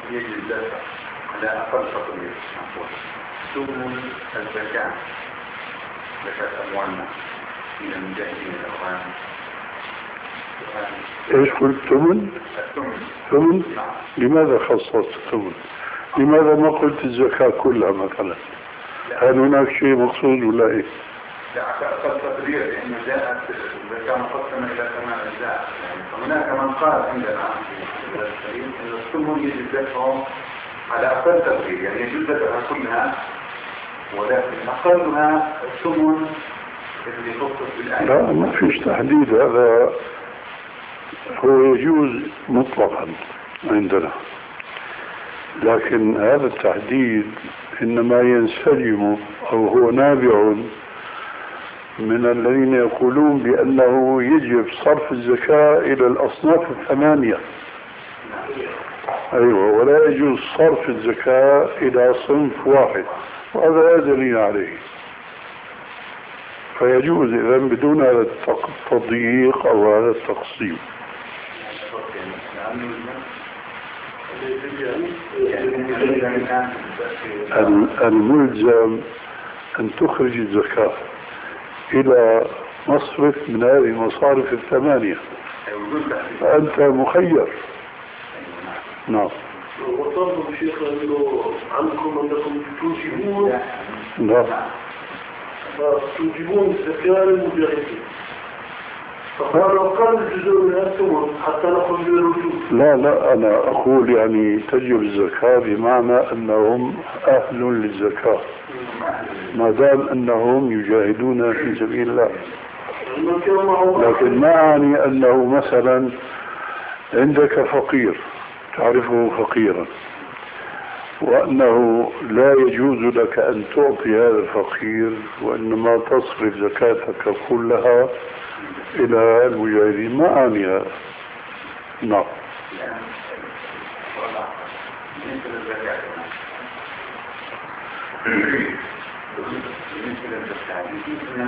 يجب الدفع على أقل تقدير ثمن الزكاة، زكاة أموالنا إلى المجاهدين الأوغان. ايش قلت؟ ثمن؟ ثمن؟ لماذا خصصت الثمن؟ لماذا ما قلت الزكاة كلها مثلا؟ هل هناك شيء مقصود ولا ايه؟ لا، أقل تقدير لأنه جاءت الزكاة مقسمة إلى 8 أجزاء، يعني فهناك من قال عندنا في الكريم أن الثمن يجب دفعه على أقل تقدير، يعني يجب دفعها كلها، ولكن أقلها الثمن اللي خصص بالآية. لا، ما فيش تحديد، هذا هو يجوز مطلقا عندنا، لكن هذا التحديد إنما ينسجم أو هو نابع من الذين يقولون بأنه يجب صرف الزكاة إلى الأصناف الثمانية. أيوة، ولا يجوز صرف الزكاة إلى صنف واحد، وهذا لا دليل عليه. فيجوز إذا بدون هذا التضييق أو هذا التقسيم. الملزم أن تخرج الزكاة إلى مصرف من هذه المصارف الثمانية، فأنت مخير. نعم. وطلب الشيخ أنه عنكم أنكم توجبون، نعم، توجبون الزكاة للمجاهدين، فقالوا قل جزء من الثمن حتى نخرج للوجوب. لا، أنا أقول يعني تجب الزكاة بمعنى أنهم أهل للزكاة ما دام أنهم يجاهدون في سبيل الله، لكن ما أعني أنه مثلا عندك فقير تعرفه فقيرا وأنه لا يجوز لك أن تعطي هذا الفقير، وإنما تصرف زكاتك كلها إلى المجاهدين، ما أعني هذا. نعم. بالنسبة للزكاة